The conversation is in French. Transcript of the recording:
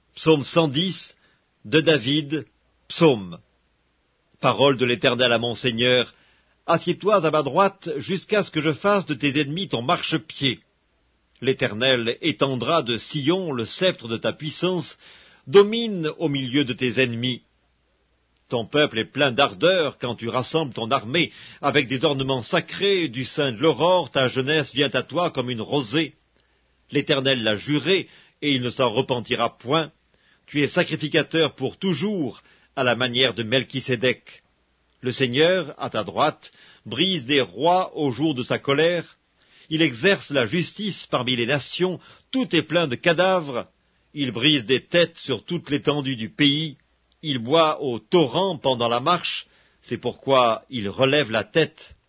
Psaume 110 de David, psaume. Parole de l'Éternel à mon Seigneur, assieds-toi à ma droite jusqu'à ce que je fasse de tes ennemis ton marchepied. L'Éternel étendra de Sion le sceptre de ta puissance, domine au milieu de tes ennemis. Ton peuple est plein d'ardeur quand tu rassembles ton armée, avec des ornements sacrés du sein de l'aurore, ta jeunesse vient à toi comme une rosée. L'Éternel l'a juré, et il ne s'en repentira point. Tu es sacrificateur pour toujours, à la manière de Melchisédek. Le Seigneur, à ta droite, brise des rois au jour de sa colère. Il exerce la justice parmi les nations, tout est plein de cadavres. Il brise des têtes sur toute l'étendue du pays. Il boit au torrent pendant la marche, c'est pourquoi il relève la tête.